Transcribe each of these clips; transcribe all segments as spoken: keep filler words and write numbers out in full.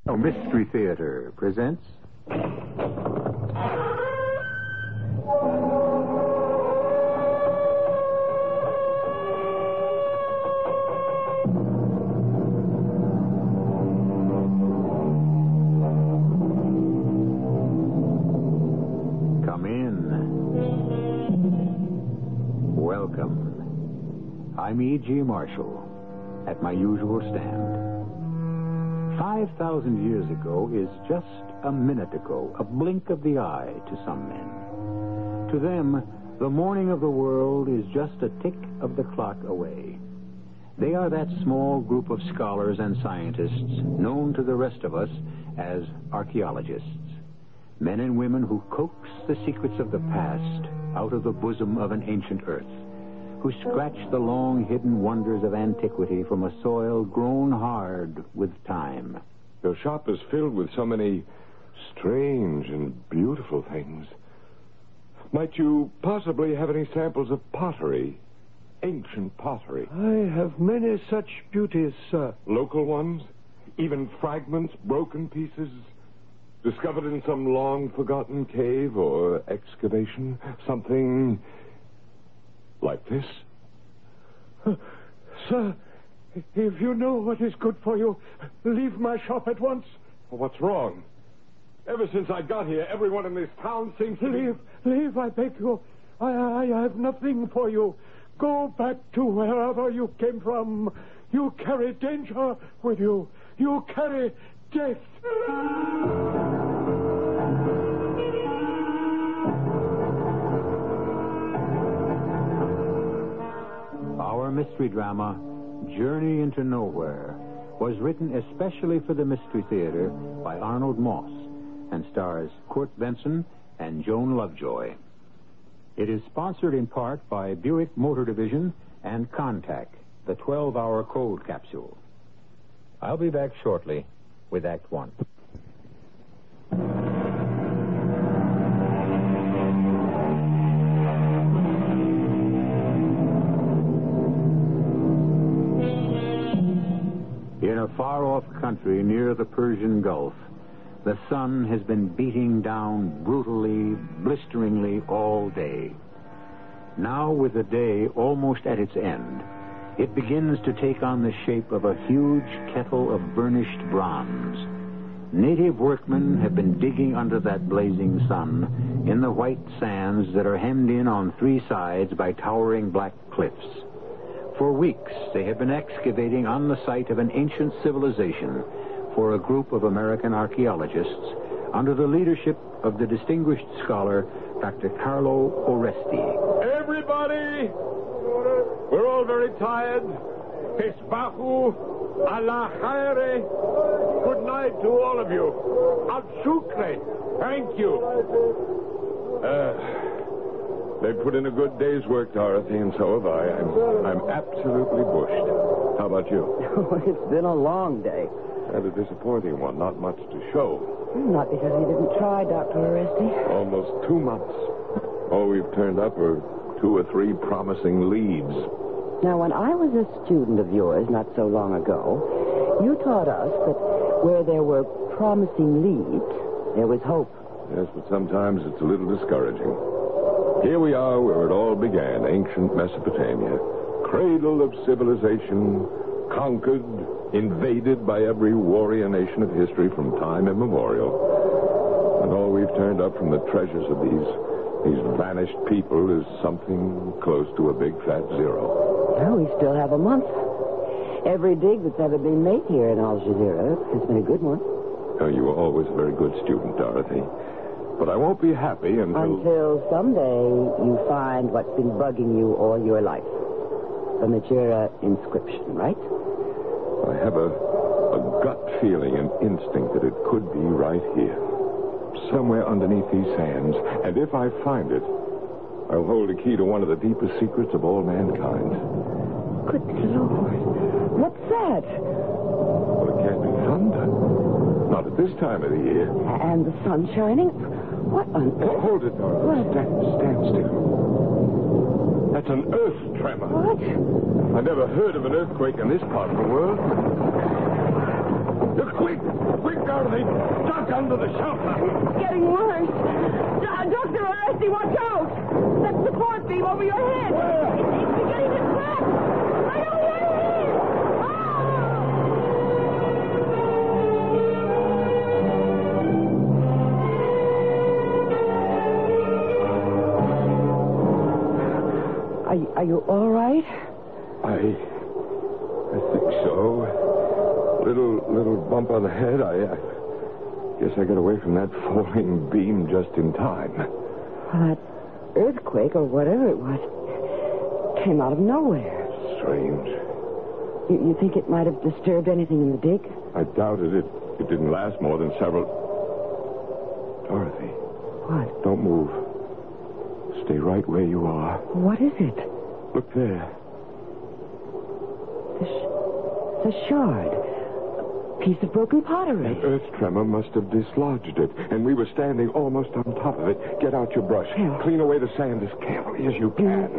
Mystery Theater presents... Come in. Welcome. I'm E G. Marshall, at my usual stand. Five thousand years ago is just a minute ago, a blink of the eye to some men. To them, the morning of the world is just a tick of the clock away. They are that small group of scholars and scientists known to the rest of us as archaeologists. Men and women who coax the secrets of the past out of the bosom of an ancient earth, who scratch the long-hidden wonders of antiquity from a soil grown hard with time. Your shop is filled with so many strange and beautiful things. Might you possibly have any samples of pottery? Ancient pottery. I have many such beauties, sir. Local ones? Even fragments, broken pieces, discovered in some long-forgotten cave or excavation? Something... like this? Uh, sir, if you know what is good for you, leave my shop at once. Well, what's wrong? Ever since I got here, everyone in this town seems to Leave, be... leave, I beg you. I, I have nothing for you. Go back to wherever you came from. You carry danger with you. You carry death. Our mystery drama, Journey into Nowhere, was written especially for the Mystery Theater by Arnold Moss and stars Kurt Benson and Joan Lovejoy. It is sponsored in part by Buick Motor Division and Contact, the twelve-hour cold capsule. I'll be back shortly with Act One. In a far-off country near the Persian Gulf, the sun has been beating down brutally, blisteringly all day. Now, with the day almost at its end, it begins to take on the shape of a huge kettle of burnished bronze. Native workmen have been digging under that blazing sun in the white sands that are hemmed in on three sides by towering black cliffs. For weeks, they have been excavating on the site of an ancient civilization for a group of American archaeologists under the leadership of the distinguished scholar, Doctor Carlo Oresti. Everybody! We're all very tired. Tisbahu ala khairi. Good night to all of you. Al shukre. Thank you. Uh... They've put in a good day's work, Dorothy, and so have I. I'm, I'm absolutely bushed. How about you? Oh, it's been a long day. And a disappointing one. Not much to show. Not because you didn't try, Doctor Oresti. Almost two months. All we've turned up are two or three promising leads. Now, when I was a student of yours not so long ago, you taught us that where there were promising leads, there was hope. Yes, but sometimes it's a little discouraging. Here we are where it all began, ancient Mesopotamia. Cradle of civilization, conquered, invaded by every warrior nation of history from time immemorial. And all we've turned up from the treasures of these, these vanished people is something close to a big fat zero. Well, we still have a month. Every dig that's ever been made here in Al Jazeera has been a good one. Oh, you were always a very good student, Dorothy. But I won't be happy until... Until someday you find what's been bugging you all your life. The Majura inscription, right? I have a, a gut feeling, an instinct that it could be right here. Somewhere underneath these sands. And if I find it, I'll hold the key to one of the deepest secrets of all mankind. Good Lord. What's that? Well, it can't be thunder. Not at this time of the year. And the sun shining? What on earth? Oh, hold it, Dorothy. What? Stand, stand still. That's an earth tremor. What? I never heard of an earthquake in this part of the world. Look, quick! Quick, Dorothy! Duck under the shelter! It's getting worse. Do- Doctor Arresti, watch out! That support beam over your head! Where? It's beginning to crack! I know where it is! Ah! Are, you- are you all right? I... I think so. Little, little bump on the head. I, I guess I got away from that falling beam just in time. Well, that earthquake, or whatever it was, came out of nowhere. Strange. You, you think it might have disturbed anything in the dig? I doubted it. It didn't last more than several... Dorothy, What? don't move. Stay right where you are. What is it? Look there. The, sh- the shard. A piece of broken pottery. An earth tremor must have dislodged it, and we were standing almost on top of it. Get out your brush. Yeah. Clean away the sand as carefully as you can.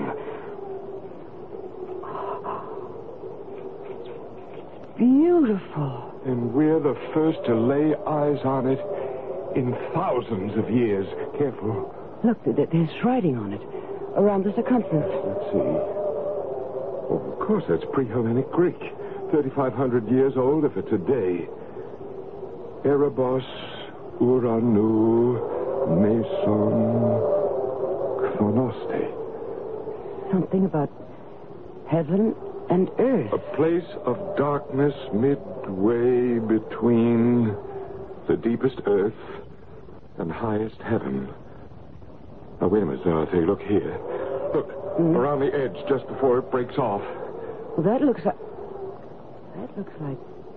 Beautiful. And we're the first to lay eyes on it in thousands of years. Careful. Look, th- th- there's writing on it. Around the circumference. Let's see. Oh, of course, that's pre-Hellenic Greek. thirty-five hundred years old if it's a day. Erebos, Uranu, Meson, Chronoste. Something about heaven and earth. A place of darkness midway between the deepest earth and highest heaven. Now, wait a minute, Dorothy. Look here. Look, Mm. around the edge just before it breaks off. Well, that looks like... That looks like...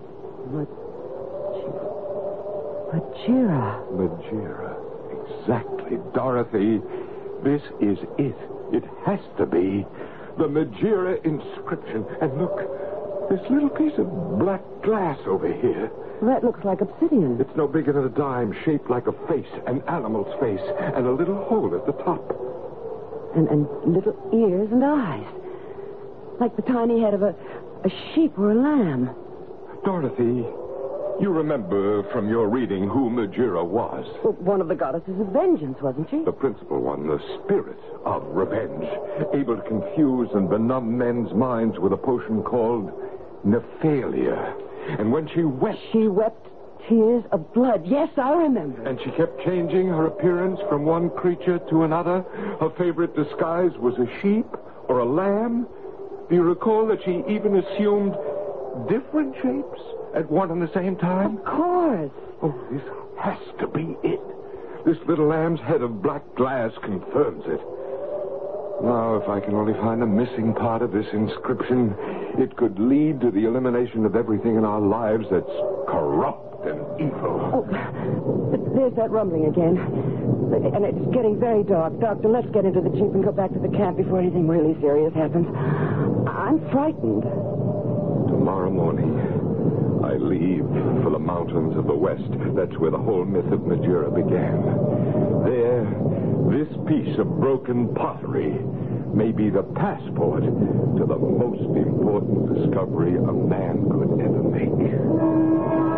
Majira. Majira. Exactly. Dorothy, this is it. It has to be. The Majira inscription. And look, this little piece of black glass over here. That looks like obsidian. It's no bigger than a dime, shaped like a face, an animal's face, and a little hole at the top. And, and little ears and eyes. Like the tiny head of a, a sheep or a lamb. Dorothy, you remember from your reading who Majira was? Well, one of the goddesses of vengeance, wasn't she? The principal one, the spirit of revenge, able to confuse and benumb men's minds with a potion called Nephalia. And when she wept... She wept tears of blood. Yes, I remember. And she kept changing her appearance from one creature to another. Her favorite disguise was a sheep or a lamb. Do you recall that she even assumed different shapes at one and the same time? Of course. Oh, this has to be it. This little lamb's head of black glass confirms it. Now, if I can only find the missing part of this inscription, it could lead to the elimination of everything in our lives that's corrupt and evil. Oh, there's that rumbling again. And it's getting very dark. Doctor, let's get into the jeep and go back to the camp before anything really serious happens. I'm frightened. Tomorrow morning, I leave for the mountains of the west. That's where the whole myth of Majira began. There, this piece of broken pottery may be the passport to the most important discovery a man could ever make.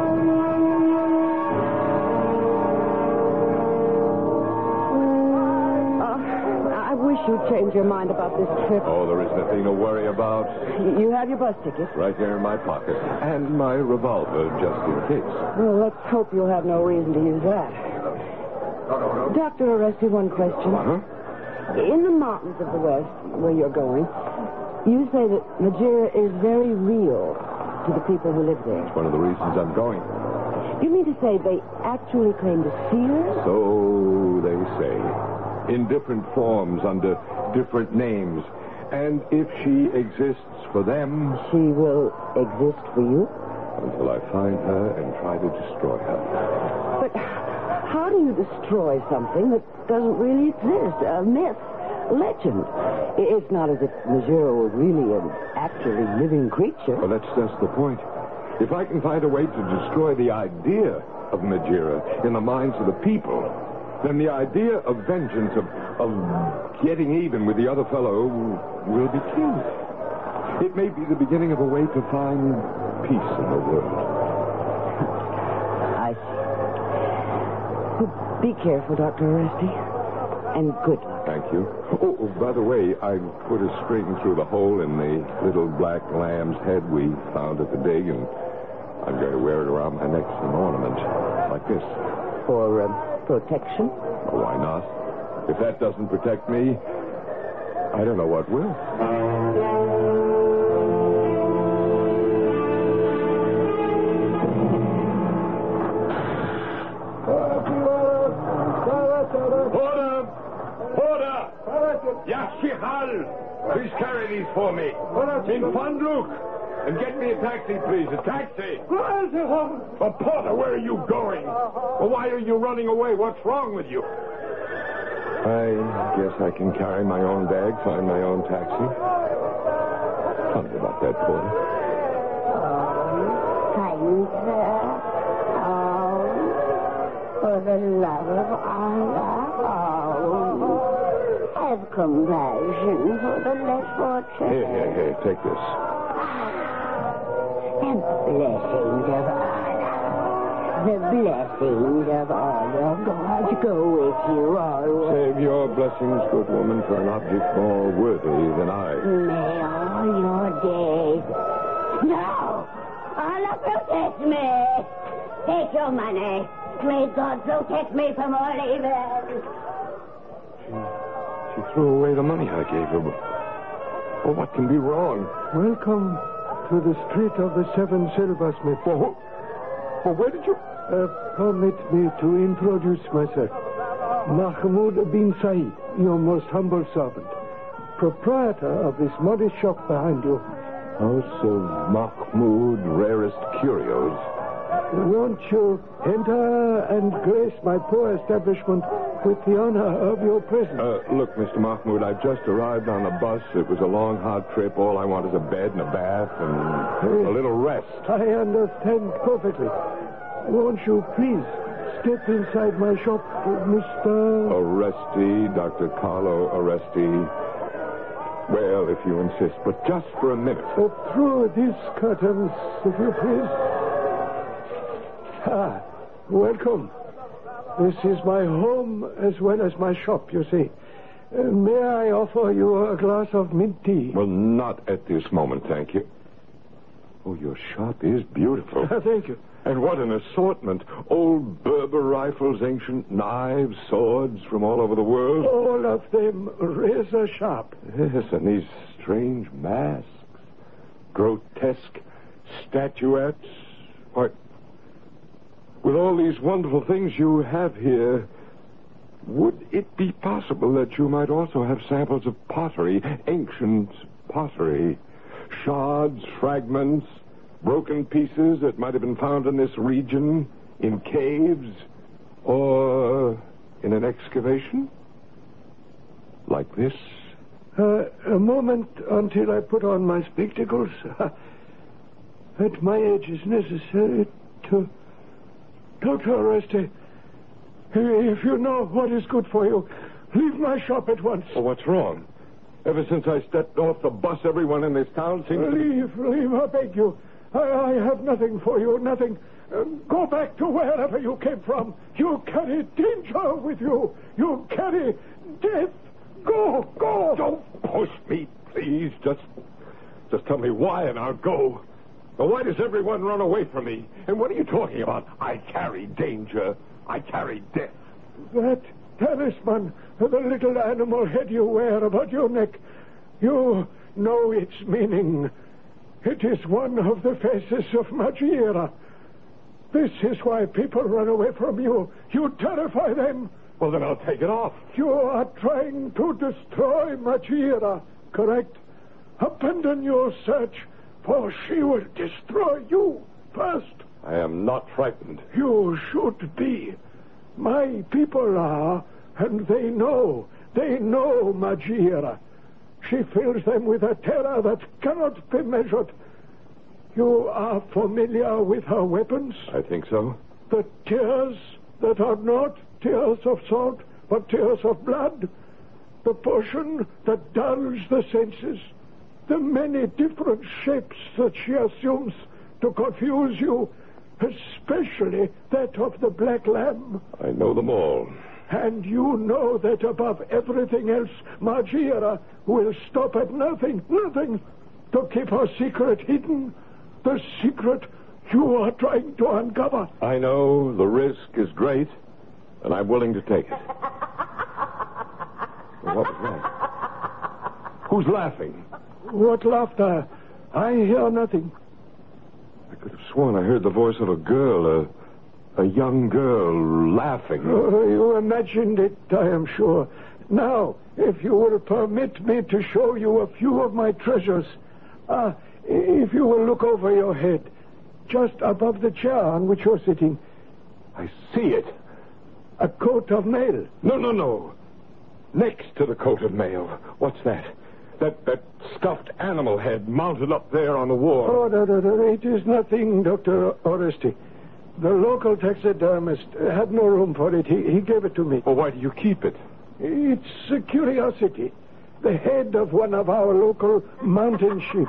I wish you'd change your mind about this trip. Oh, there is nothing to worry about. You have your bus ticket. Right there in my pocket. And my revolver, just in case. Well, let's hope you'll have no reason to use that. Doctor Arresti, one question. Huh? In the mountains of the west, where you're going, you say that Majira is very real to the people who live there. It's one of the reasons I'm going. You mean to say they actually claim to see her? So they say. In different forms, under different names. And if she exists for them... She will exist for you? Until I find her and try to destroy her. But how do you destroy something that doesn't really exist? A myth, a legend. It's not as if Majira were really an actually living creature. Well, that's just the point. If I can find a way to destroy the idea of Majira in the minds of the people, then the idea of vengeance, of, of getting even with the other fellow, will be killed. It may be the beginning of a way to find peace in the world. I see. Be careful, Doctor Oresti. And good luck. Thank you. Oh, oh, by the way, I put a string through the hole in the little black lamb's head we found at the dig, and I'm going to wear it around my neck as an ornament, like this. For uh, protection? Well, why not? If that doesn't protect me, I don't know what will. Please carry these for me. In Fondluk. And get me a taxi, please. A taxi. Oh, Porter, where are you going? Well, why are you running away? What's wrong with you? I guess I can carry my own bag, find my own taxi. Tell me about that, Porter. Oh, kind sir. Oh, for the love of Allah. Oh. Have compassion for the less fortunate. Here, here, here, take this. The blessings of Allah. The blessings of all your gods go with you always. Save your blessings, good woman, for an object more worthy than I. May all your days. No! Allah protect me! Take your money. May God protect me from all evil. She threw away the money I gave her. Well, what can be wrong? Welcome to the street of the seven silversmiths. Well, well where did you... Uh, permit me to introduce myself. Mahmoud bin Said, your most humble servant. Proprietor of this modest shop behind you. House of Mahmoud, rarest curios. Won't you enter and grace my poor establishment with the honor of your presence? Uh, look, Mister Mahmoud, I've just arrived on the bus. It was a long, hard trip. All I want is a bed and a bath and a little rest. I understand perfectly. Won't you please step inside my shop, Mister Oresti, Doctor Carlo Oresti. Well, if you insist, but just for a minute. Uh, through these curtains, if you please. Ah, welcome. This is my home as well as my shop, you see. Uh, may I offer you a glass of mint tea? Well, not at this moment, thank you. Oh, your shop is beautiful. Thank you. And what an assortment. Old Berber rifles, ancient knives, swords from all over the world. All of them razor sharp. Yes, and these strange masks. Grotesque statuettes. Why, with all these wonderful things you have here, would it be possible that you might also have samples of pottery, ancient pottery, shards, fragments, broken pieces that might have been found in this region, in caves, or in an excavation? Like this? Uh, a moment until I put on my spectacles. At my age, it's necessary to... Doctor Oresti, if you know what is good for you, leave my shop at once. Well, what's wrong? Ever since I stepped off the bus, everyone in this town seems to... Leave, leave, I beg you. I, I have nothing for you, nothing. Uh, go back to wherever you came from. You carry danger with you. You carry death. Go, go. Don't push me, please. Just, just tell me why and I'll go. Now, why does everyone run away from me? And what are you talking about? I carry danger. I carry death. That talisman, the little animal head you wear about your neck, you know its meaning. It is one of the faces of Magira. This is why people run away from you. You terrify them. Well, then I'll take it off. You are trying to destroy Magira, correct? Abandon your search, for she will destroy you first. I am not frightened. You should be. My people are, and they know. They know Magira. She fills them with a terror that cannot be measured. You are familiar with her weapons? I think so. The tears that are not tears of salt, but tears of blood. The potion that dulls the senses. The many different shapes that she assumes to confuse you. especially that of the Black Lamb. I know them all. And you know that above everything else, Margira will stop at nothing, nothing, to keep her secret hidden. The secret you are trying to uncover. I know the risk is great, and I'm willing to take it. What was that? Who's laughing? What laughter? I hear nothing. I could have sworn I heard the voice of a girl, a, a young girl, laughing. Oh, you imagined it, I am sure. Now, if you will permit me to show you a few of my treasures. Ah, if you will look over your head, just above the chair on which you're sitting. I see it. A coat of mail. No, no, no. Next to the coat of mail. What's that? That that stuffed animal head mounted up there on the wall. Oh, no, no, no. It is nothing, Doctor Oresti. The local taxidermist had no room for it. He, he gave it to me. Well, why do you keep it? It's a curiosity. The head of one of our local mountain sheep.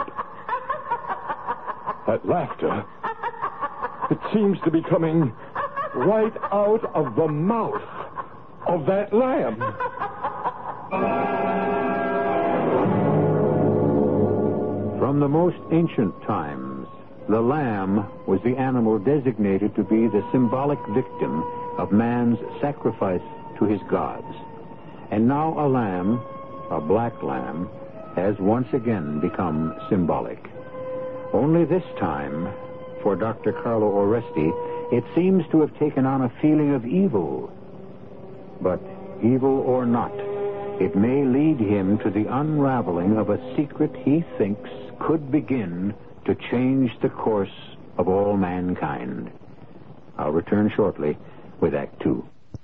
That laughter, it seems to be coming right out of the mouth of that lamb. From the most ancient times, the lamb was the animal designated to be the symbolic victim of man's sacrifice to his gods. And now a lamb, a black lamb, has once again become symbolic. Only this time, for Doctor Carlo Oresti, it seems to have taken on a feeling of evil. But evil or not, it may lead him to the unraveling of a secret he thinks could begin to change the course of all mankind. I'll return shortly with Act Two.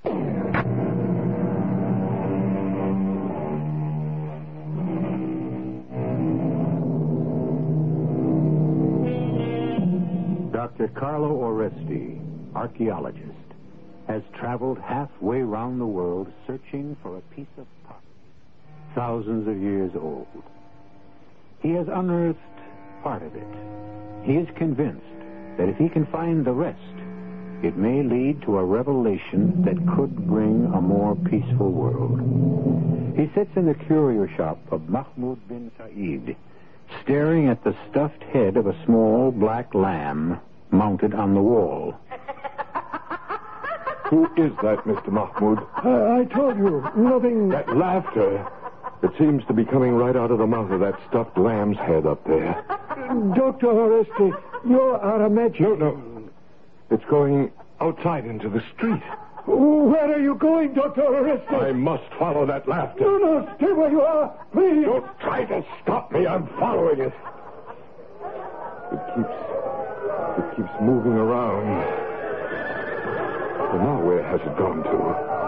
Doctor Carlo Oresti, archaeologist, has traveled halfway round the world searching for a piece of pottery thousands of years old. He has unearthed part of it. He is convinced that if he can find the rest, it may lead to a revelation that could bring a more peaceful world. He sits in the curio shop of Mahmoud bin Said, staring at the stuffed head of a small black lamb mounted on the wall. Who is that, Mister Mahmoud? Uh, I told you, nothing... That laughter, it seems to be coming right out of the mouth of that stuffed lamb's head up there. Doctor Oresti, you are imagining... No, no. It's going outside into the street. Where are you going, Doctor Oresti? I must follow that laughter. No, no, stay where you are, please. Don't try to stop me. I'm following it. It keeps... It keeps moving around. Well, now where has it gone to?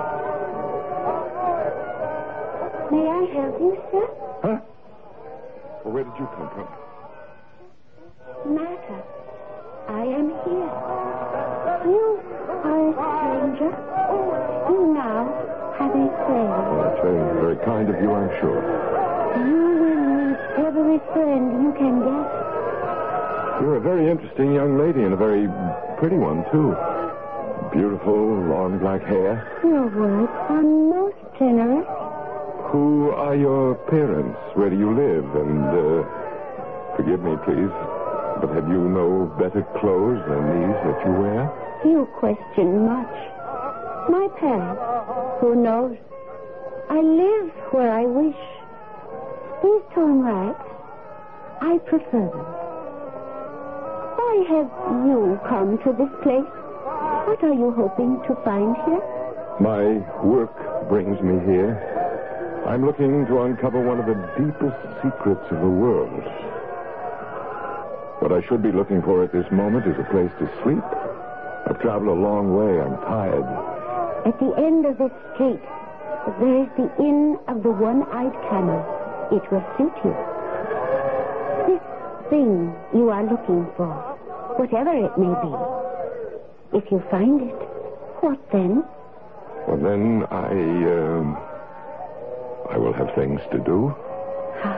May I help you, sir? Huh? Well, where did you come from? Matter. I am here. You are a stranger. You now have a friend. Well, that's very, very kind of you, I'm sure. You will meet every friend you can get. You're a very interesting young lady, and a very pretty one, too. Beautiful, long black hair. Your words are most generous. Who are your parents? Where do you live? And, uh, forgive me, please, but have you no better clothes than these that you wear? You question much. My parents, who knows? I live where I wish. These torn rags, I prefer them. Why have you come to this place? What are you hoping to find here? My work brings me here. I'm looking to uncover one of the deepest secrets of the world. What I should be looking for at this moment is a place to sleep. I've traveled a long way. I'm tired. At the end of this street, there is the Inn of the One-Eyed Camel. It will suit you. This thing you are looking for, whatever it may be, if you find it, what then? Well, then I, uh, I will have things to do.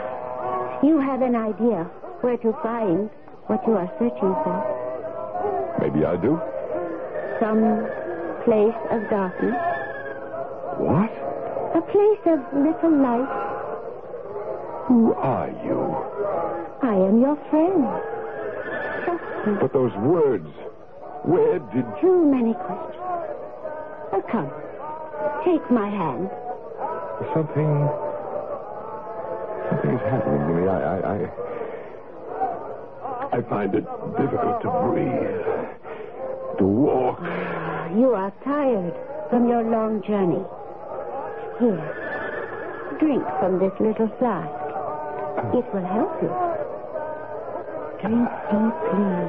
You have an idea where to find what you are searching for. Maybe I do. Some place of darkness. What? A place of little light. Who are you? I am your friend. Trust me. But those words, where did you... Too many questions. Oh, come. Take my hand. Something... Something is happening to me. I... I, I... I find it difficult to breathe. To walk. You are tired from your long journey. Here. Drink from this little flask. It will help you. Drink deeply.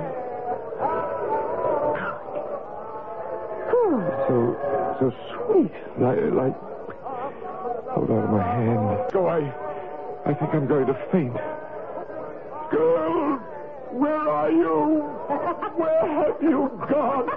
Good. So, so sweet. Like, like... Hold on to my hand. Go, I... I think I'm going to faint. Girl, where are you? Where have you gone?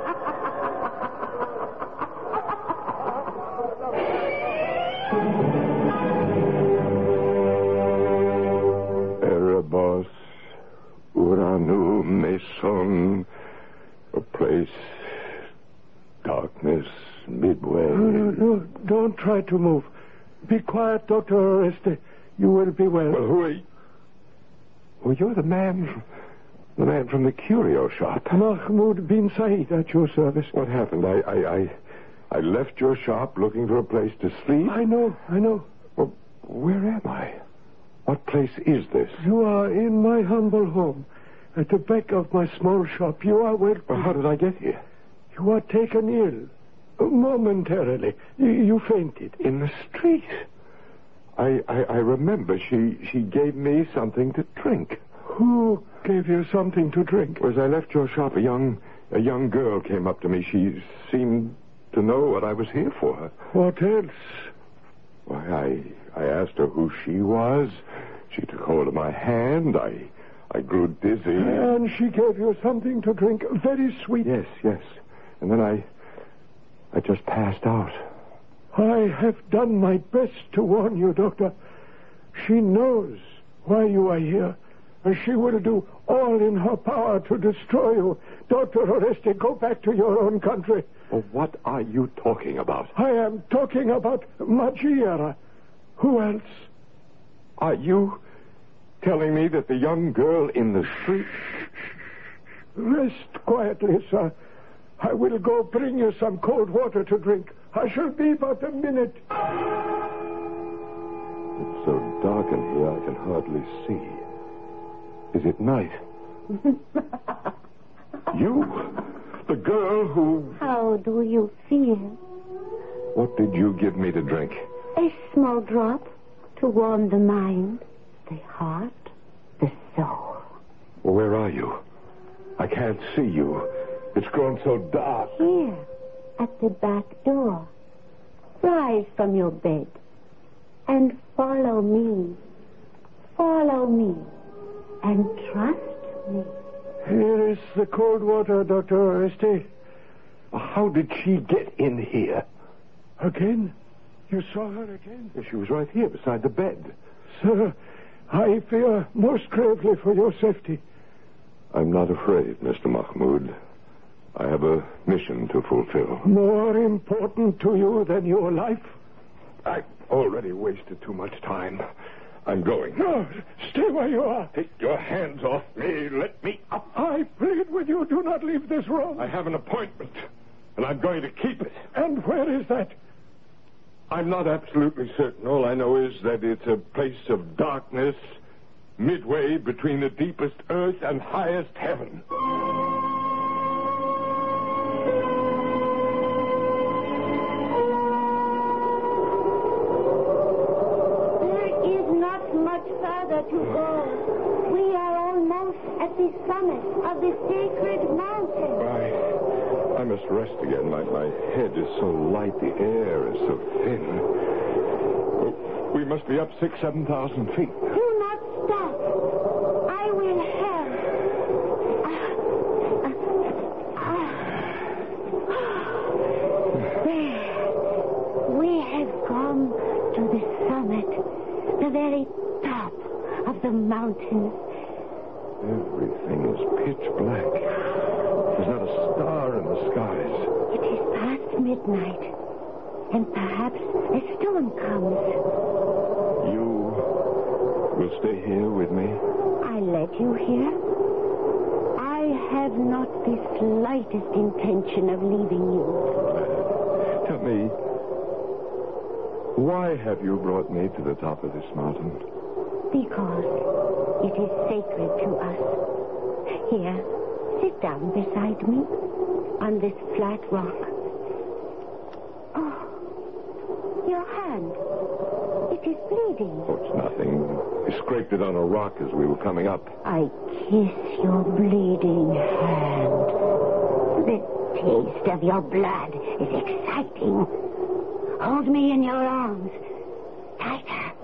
Erebos, Uranu, Mason, a place, darkness, midway. No, no, no. Don't try to move. Be quiet, Doctor Oreste. You will be well. Well, who are you? Well, you're the man, the man from the curio shop. Mahmoud bin Said at your service. What happened? I, I, I, I left your shop looking for a place to sleep. I know, I know. Well, where am I? What place is this? You are in my humble home. At the back of my small shop. You are welcome. Well, how did I get here? You are taken ill. Momentarily. You, you fainted. In the street. I, I, I remember she, she gave me something to drink. Who gave you something to drink? As I left your shop, a young, a young girl came up to me. She seemed to know what I was here for. What else? Why, I, I asked her who she was. She took hold of my hand. I, I grew dizzy. And she gave you something to drink, very sweet. Yes, yes. And then I, I just passed out. I have done my best to warn you, Doctor. She knows why you are here, and she will do all in her power to destroy you. Doctor Oreste, go back to your own country. Well, what are you talking about? I am talking about Magiera. Who else? Are you telling me that the young girl in the street... Rest quietly, sir. I will go bring you some cold water to drink. I shall be but a minute. It's so dark in here I can hardly see. Is it night? You? The girl who... How do you feel? What did you give me to drink? A small drop to warm the mind, the heart, the soul. Well, where are you? I can't see you. It's grown so dark. Here, at the back door. Rise from your bed and follow me. Follow me and trust me. Here is the cold water, Doctor Oreste. How did she get in here? Again? You saw her again? She was right here beside the bed. Sir, I fear most gravely for your safety. I'm not afraid, Mister Mahmoud. I have a mission to fulfill. More important to you than your life? I've already wasted too much time. I'm going. No, stay where you are. Take your hands off me. Let me up. I plead with you, do not leave this room. I have an appointment, and I'm going to keep it. And where is that? I'm not absolutely certain. All I know is that it's a place of darkness, midway between the deepest earth and highest heaven. To go. We are almost at the summit of the sacred mountain. I, I must rest again. My, my head is so light, the air is so thin. Well, we must be up six, seven thousand feet. Do not stop. I will help. There. We have come to the summit, the very top of the mountain. Everything is pitch black. The There's not a star in the skies. It is past midnight, and perhaps a storm comes. You will stay here with me? I led you here. I have not the slightest intention of leaving you. Tell me, why have you brought me to the top of this mountain? Because it is sacred to us. Here, sit down beside me on this flat rock. Oh, your hand. It is bleeding. Oh, it's nothing. I scraped it on a rock as we were coming up. I kiss your bleeding hand. The taste of your blood is exciting. Hold me in your arms. Tighter.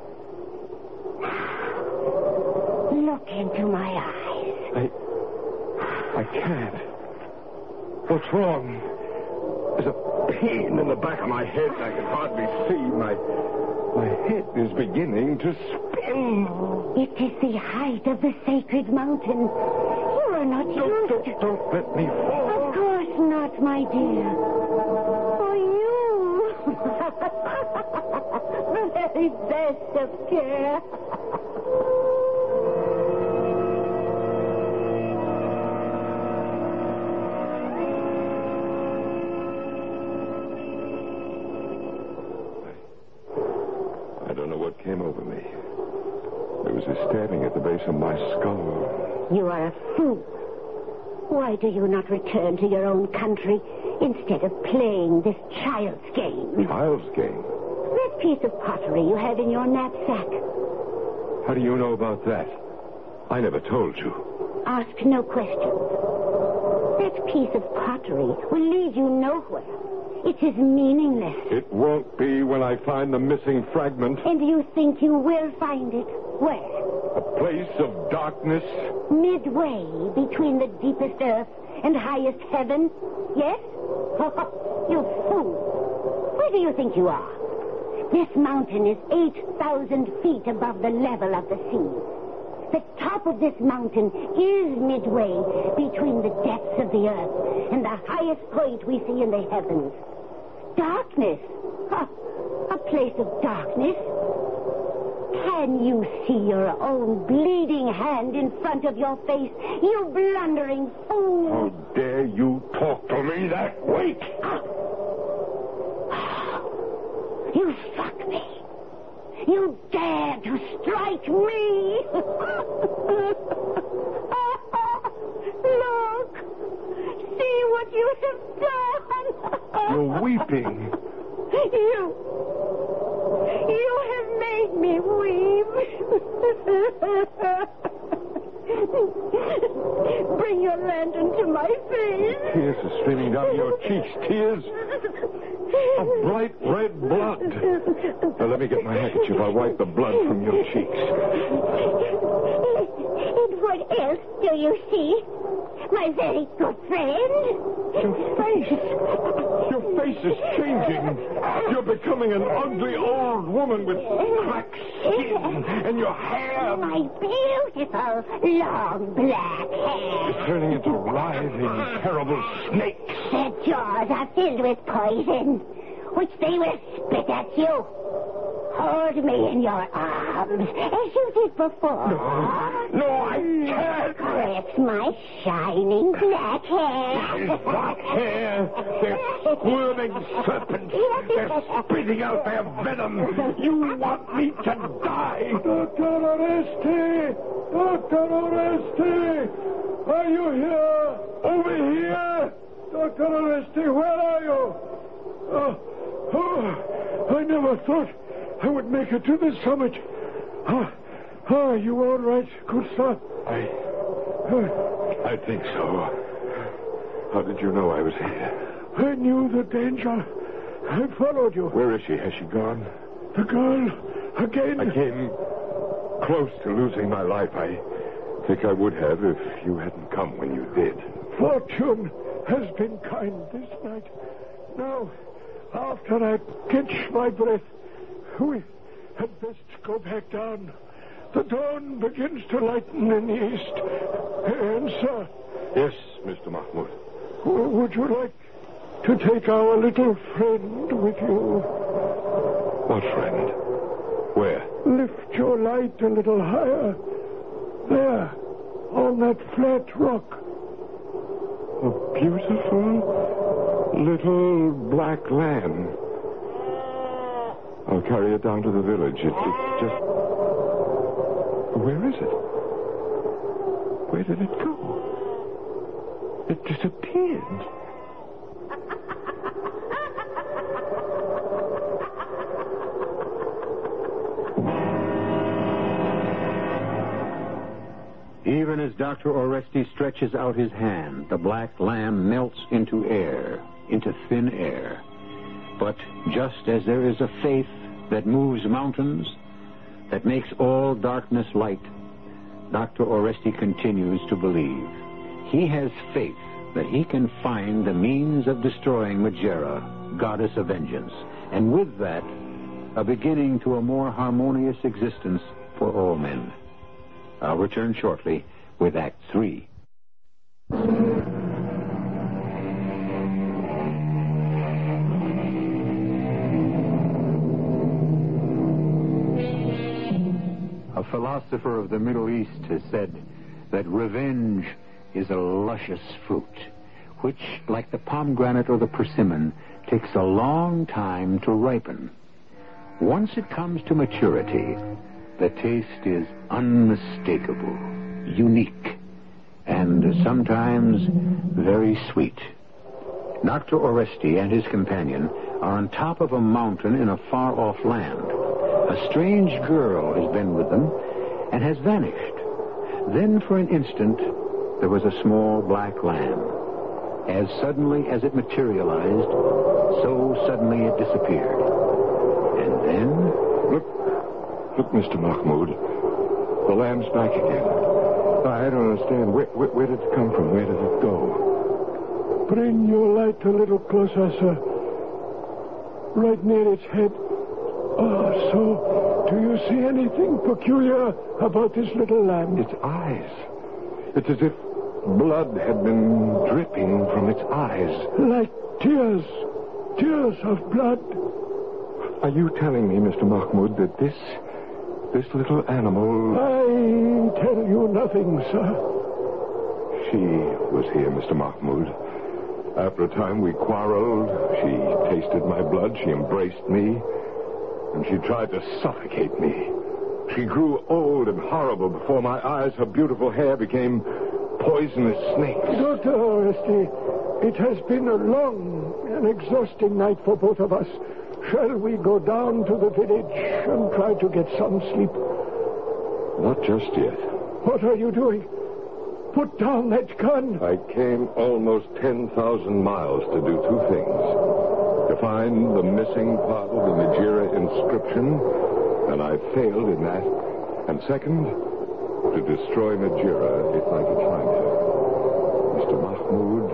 Look into my eyes. I... I can't. What's wrong? There's a pain in the back of my head. I can hardly see. My... My head is beginning to spin. It is the height of the sacred mountain. You are not Don't, used don't, don't let me fall. Of course not, my dear. For you. The very best of care. I don't know what came over me. There was a stabbing at the base of my skull. You are a fool. Why do you not return to your own country instead of playing this child's game? Child's game? That piece of pottery you have in your knapsack. How do you know about that? I never told you. Ask no questions. That piece of pottery will lead you nowhere. It is meaningless. It won't be when I find the missing fragment. And you think you will find it? Where? A place of darkness. Midway between the deepest earth and highest heaven? Yes? You fool. Where do you think you are? This mountain is eight thousand feet above the level of the sea. The top of this mountain is midway between the depths of the earth and the highest point we see in the heavens. Darkness. Huh. A place of darkness. Can you see your own bleeding hand in front of your face, you blundering fool? How dare you talk to me that way? You struck me. You dare to strike me. Look. See what you have done. You're weeping. You. You have made me weep. Bring your lantern to my face. Tears are streaming down your cheeks. Tears of bright red blood. Now, let me get my handkerchief. I'll wipe the blood from your cheeks. And what else do you see? My very good friend. Your face. Your face is changing. You're becoming an ugly old woman with cracked skin. And your hair... My beautiful, long black hair. is turning into writhing, terrible snakes. Their jaws are filled with poison, which they will spit at you. Hold me in your arms, as you did before. No, no, I can't. Caress my shining black hair. These black hair, they're squirming serpents. They're spitting out their venom. You want me to die. Doctor Oreste! Doctor Oreste! Are you here? Over here? Doctor Oreste, where are you? Oh, oh, I never thought I would make it to the summit. Ah, ah, are you all right, good sir? I... I think so. How did you know I was here? I knew the danger. I followed you. Where is she? Has she gone? The girl, again. I came close to losing my life. I think I would have if you hadn't come when you did. Fortune has been kind this night. Now, after I catch my breath, we had best go back down. The dawn begins to lighten in the east. And, sir... Yes, Mister Mahmoud. w- would you like to take our little friend with you? What friend? Where? Lift your light a little higher. There, on that flat rock. A beautiful little black lamb. I'll carry it down to the village. It, it just... Where is it? Where did it go? It disappeared. Even as Doctor Oresti stretches out his hand, the black lamb melts into air, into thin air. But just as there is a faith that moves mountains, that makes all darkness light, Doctor Oresti continues to believe. He has faith that he can find the means of destroying Megera, goddess of vengeance, and with that, a beginning to a more harmonious existence for all men. I'll return shortly with Act Three. A philosopher of the Middle East has said that revenge is a luscious fruit, which, like the pomegranate or the persimmon, takes a long time to ripen. Once it comes to maturity, the taste is unmistakable, unique, and sometimes very sweet. Doctor Oresti and his companion are on top of a mountain in a far-off land. A strange girl has been with them and has vanished. Then, for an instant, there was a small black lamb. As suddenly as it materialized, so suddenly it disappeared. And then... Look, look, Mister Mahmoud. The lamb's back again. I don't understand. Where, where, where did it come from? Where did it go? Bring your light a little closer, sir. Right near its head. Oh, so do you see anything peculiar about this little lamb? Its eyes. It's as if blood had been dripping from its eyes. Like tears. Tears of blood. Are you telling me, Mister Mahmoud, that this... this little animal... I tell you nothing, sir. She was here, Mister Mahmoud. After a time, we quarreled. She tasted my blood. She embraced me. And she tried to suffocate me. She grew old and horrible before my eyes. Her beautiful hair became poisonous snakes. Doctor Oresti, it has been a long and exhausting night for both of us. Shall we go down to the village and try to get some sleep? Not just yet. What are you doing? Put down that gun. I came almost ten thousand miles to do two things. To find the missing part of the Megera inscription, and I failed in that. And second, to destroy Megera if I could find her. Mister Mahmoud,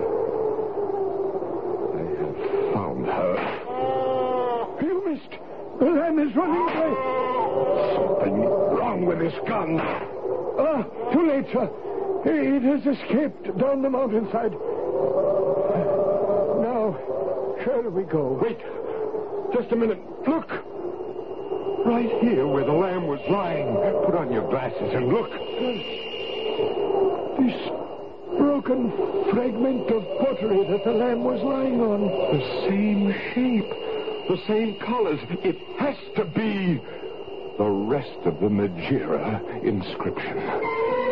I have found her. You missed. The lamb is running away. Something wrong with this gun. Ah, too late, sir. It has escaped down the mountainside. Now, shall we go? Wait. Just a minute. Look. Right here where the lamb was lying. Put on your glasses and look. This broken fragment of pottery that the lamb was lying on. The same shape. The same colors. It has to be the rest of the Megera inscription.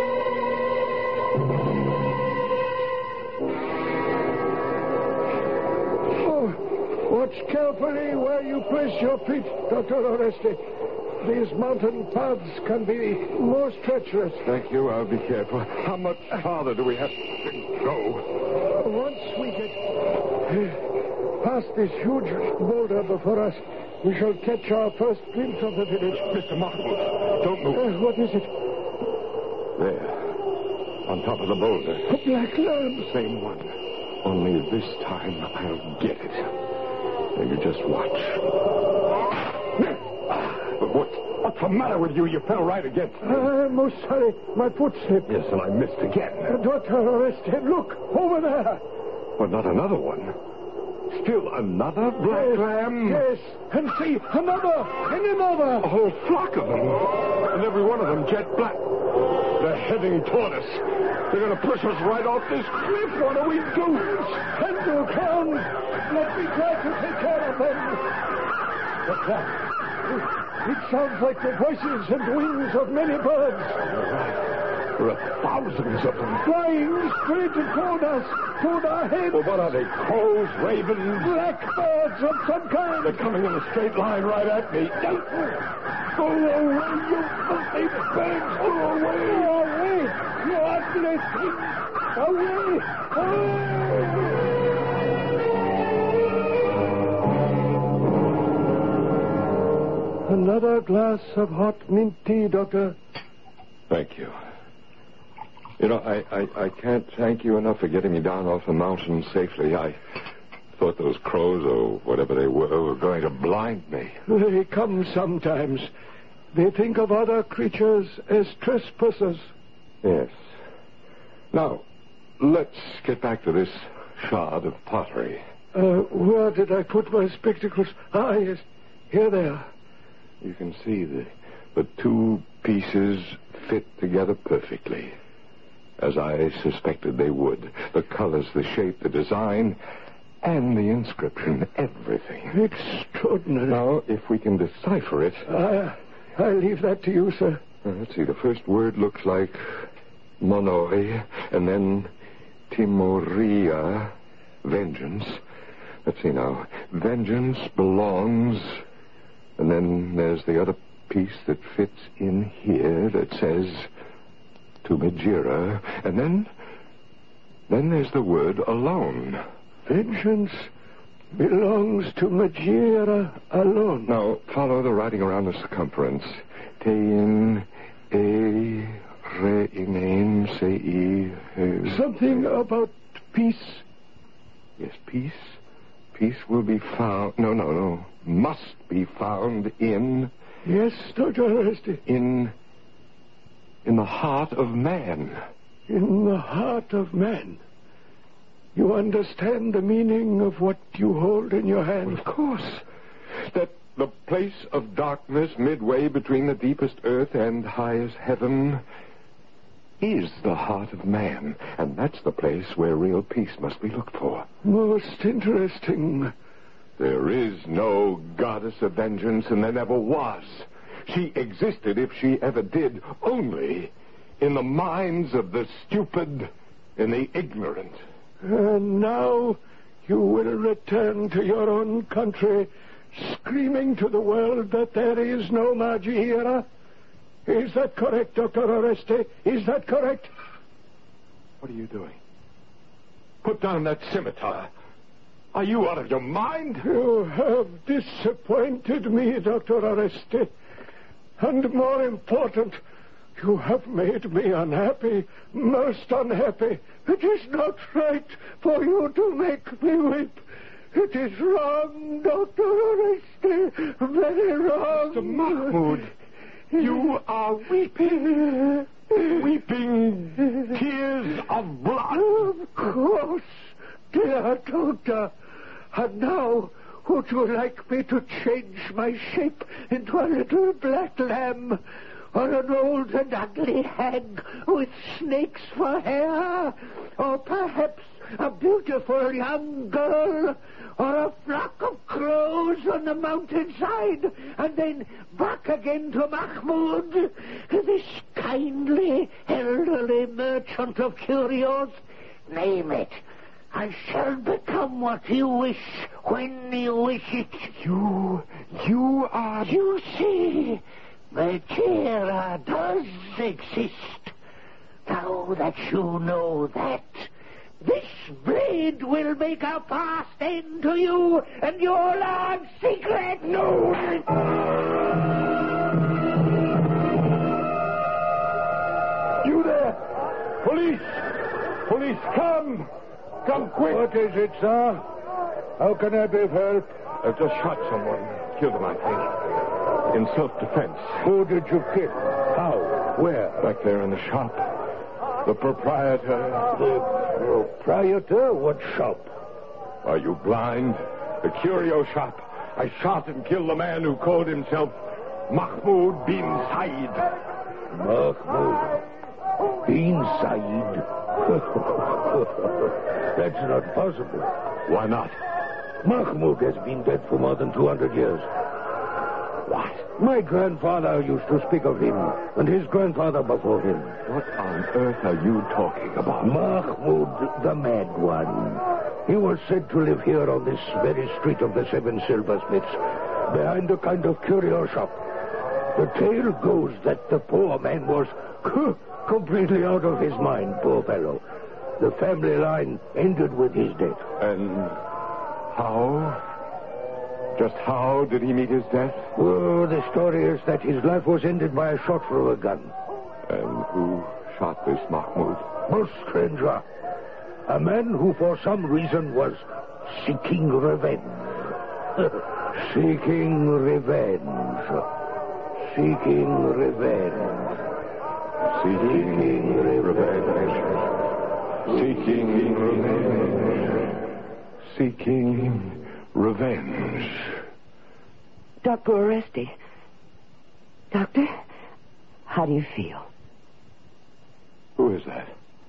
Oh, watch carefully where you place your feet, Doctor Oresti. These mountain paths can be most treacherous. Thank you. I'll be careful. How much farther do we have to go? Once we get past this huge boulder before us, we shall catch our first glimpse of the village. Mister Mahmoud, don't move. Uh, what is it? There. On top of the boulder. A black lamb. The same one. Only this time I'll get it. Now you just watch. But what, what's the matter with you? You fell right against me. I'm most sorry. My foot slipped. Yes, and I missed again. Uh, Doctor Oresti, look, over there. Well, not another one. Still another black yes, lamb? Yes, and see, another, and another. A whole flock of them. And every one of them jet black. They're heading toward us. They're going to push us right off this cliff. What do we do? Handle, Count. Let me try to take care of them. What's that? It sounds like the voices and wings of many birds. There are thousands of them. Flying straight toward us, toward our heads. Well, what are they? Crows, ravens? Blackbirds of some kind. They're coming in a straight line right at me. Go away, you filthy birds. Go away. Go away. You ugly thing. Away. Away. Another glass of hot mint tea, Doctor. Thank you. You know, I, I, I can't thank you enough for getting me down off the mountain safely. I thought those crows, or whatever they were, were going to blind me. They come sometimes. They think of other creatures as trespassers. Yes. Now, let's get back to this shard of pottery. Uh, where did I put my spectacles? Ah, yes. Here they are. You can see the, the two pieces fit together perfectly, as I suspected they would. The colors, the shape, the design, and the inscription, everything. Extraordinary. Now, if we can decipher it... I, I leave that to you, sir. Uh, let's see, the first word looks like monoi, and then timoria, vengeance. Let's see now. Vengeance belongs... And then there's the other piece that fits in here that says to Majira. And then, then there's the word alone. Vengeance belongs to Majira alone. Now, follow the writing around the circumference. Tein, e, re, inen, se, e. Something about peace. Yes, peace. Peace will be found... No, no, no. Must be found in... Yes, Doctor Oreste. In... In the heart of man. In the heart of man. You understand the meaning of what you hold in your hand? Well, of course. That the place of darkness midway between the deepest earth and highest heaven is the heart of man. And that's the place where real peace must be looked for. Most interesting. There is no goddess of vengeance, and there never was. She existed, if she ever did, only in the minds of the stupid and the ignorant. And now you will return to your own country, screaming to the world that there is no Majira? Is that correct, Doctor Oreste? Is that correct? What are you doing? Put down that scimitar. Are you out of your mind? You have disappointed me, Doctor Oreste. And more important, you have made me unhappy, most unhappy. It is not right for you to make me weep. It is wrong, Doctor Oreste, very wrong. Mister Mahmoud, you are weeping, weeping tears of blood. Of course, dear Doctor. And now, would you like me to change my shape into a little black lamb? Or an old and ugly hag with snakes for hair? Or perhaps a beautiful young girl? Or a flock of crows on the mountainside? And then back again to Mahmoud, this kindly, elderly merchant of curios? Name it. I shall become what you wish, when you wish it. You, you are... You see, Majira does exist. Now that you know that, this blade will make a fast end to you and your large secret. No! You there! Police! Police, come! Come quick! What is it, sir? How can I be of help? I've just shot someone. Killed him, I think. In self-defense. Who did you kill? How? Where? Back there in the shop. The proprietor. The proprietor? What shop? Are you blind? The curio shop. I shot and killed the man who called himself Mahmoud bin Said. Mahmoud bin Said? That's not possible. Why not? Mahmoud has been dead for more than two hundred years. What? My grandfather used to speak of him, and his grandfather before him. What on earth are you talking about? Mahmoud, the mad one. He was said to live here on this very street of the Seven Silversmiths, behind a kind of curio shop. The tale goes that the poor man was completely out of his mind, poor fellow. The family line ended with his death. And how? Just how did he meet his death? Oh, the story is that his life was ended by a shot from a gun. And who shot this Mahmoud? A stranger. A man who for some reason was seeking revenge. Seeking revenge. Seeking revenge. Seeking revenge. Seeking revenge. Seeking revenge. Doctor Oresti. Doctor, how do you feel? Who is that?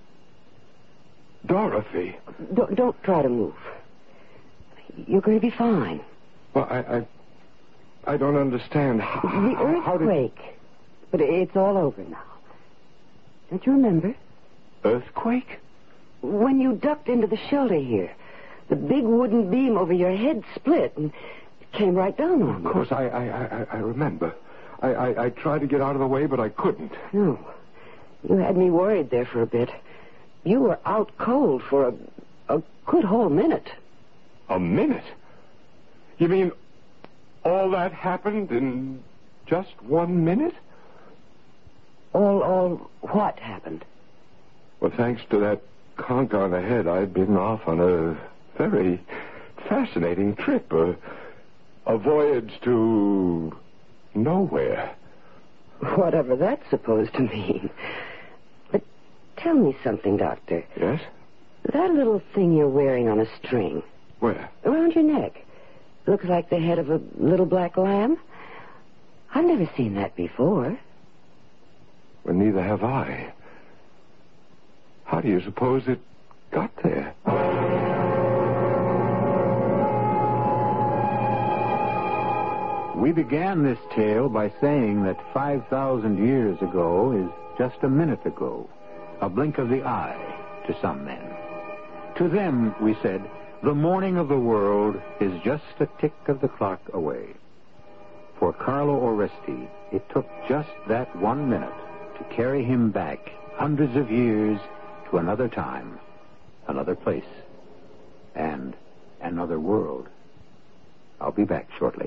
Dorothy. Don't, don't try to move. You're going to be fine. Well, I, I, I don't understand. How, the earthquake. How did... But it's all over now. Don't you remember? Earthquake? When you ducked into the shelter here, the big wooden beam over your head split and it came right down on you. Of course, I, I, I, I remember. I, I, I tried to get out of the way, but I couldn't. No. You had me worried there for a bit. You were out cold for a, a good whole minute. A minute? You mean all that happened in just one minute? All, all what happened? Well, thanks to that conk on the head, I'd been off on a very fascinating trip. A, a voyage to nowhere. Whatever that's supposed to mean. But tell me something, Doctor. Yes? That little thing you're wearing on a string. Where? Around your neck. Looks like the head of a little black lamb. I've never seen that before. Well, neither have I. How do you suppose it got there? We began this tale by saying that five thousand years ago is just a minute ago, a blink of the eye to some men. To them, we said, the morning of the world is just a tick of the clock away. For Carlo Oresti, it took just that one minute to carry him back hundreds of years to another time, another place, and another world. I'll be back shortly.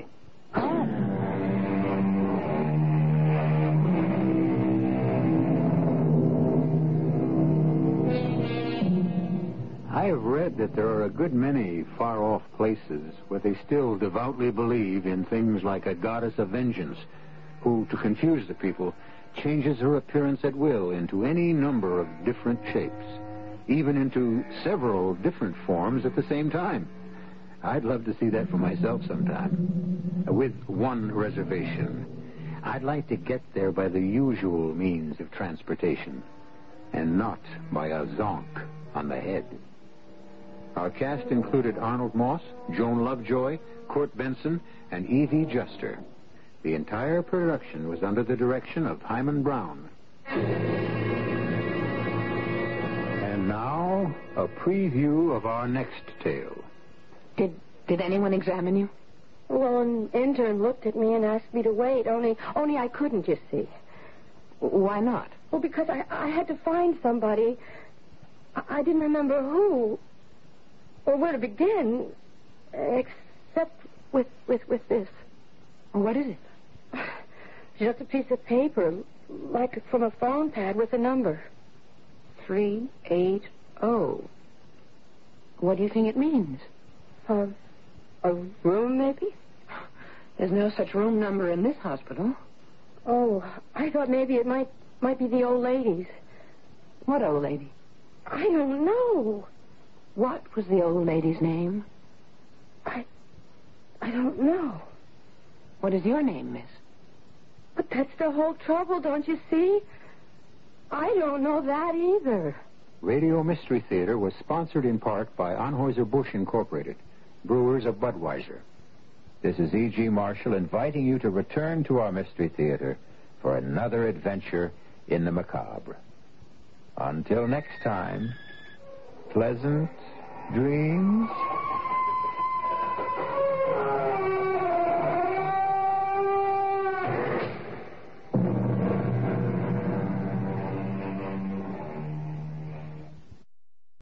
I have read that there are a good many far-off places where they still devoutly believe in things like a goddess of vengeance, who, to confuse the people, changes her appearance at will into any number of different shapes, even into several different forms at the same time. I'd love to see that for myself sometime, with one reservation. I'd like to get there by the usual means of transportation, and not by a zonk on the head. Our cast included Arnold Moss, Joan Lovejoy, Court Benson, and Evie Juster. The entire production was under the direction of Hyman Brown. And now, a preview of our next tale. Did did anyone examine you? Well, an intern looked at me and asked me to wait, only only I couldn't, you see. Why not? Well, because I, I had to find somebody. I, I didn't remember who or where to begin, except with, with, with this. What is it? Just a piece of paper, like from a phone pad with a number. Three eight oh. What do you think it means? A, a room, maybe? There's no such room number in this hospital. Oh, I thought maybe it might might be the old lady's. What old lady? I don't know. What was the old lady's name? I... I don't know. What is your name, miss? But that's the whole trouble, don't you see? I don't know that either. Radio Mystery Theater was sponsored in part by Anheuser-Busch Incorporated, brewers of Budweiser. This is E G. Marshall inviting you to return to our Mystery Theater for another adventure in the macabre. Until next time, pleasant dreams.